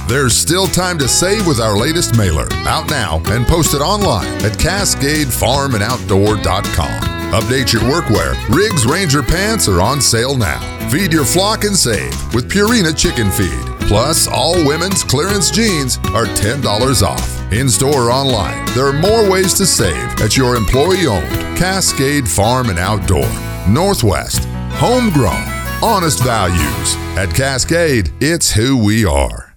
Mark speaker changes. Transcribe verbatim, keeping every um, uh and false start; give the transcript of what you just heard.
Speaker 1: There's still time to save with our latest mailer, out now and posted online at Cascade Farm and Outdoor dot com. Update your workwear. Riggs Ranger pants are on sale now. Feed your flock and save with Purina Chicken Feed. Plus, all women's clearance jeans are ten dollars off. In-store or online, there are more ways to save at your employee-owned Cascade Farm and Outdoor. Northwest, homegrown, honest values. At Cascade, it's who we are.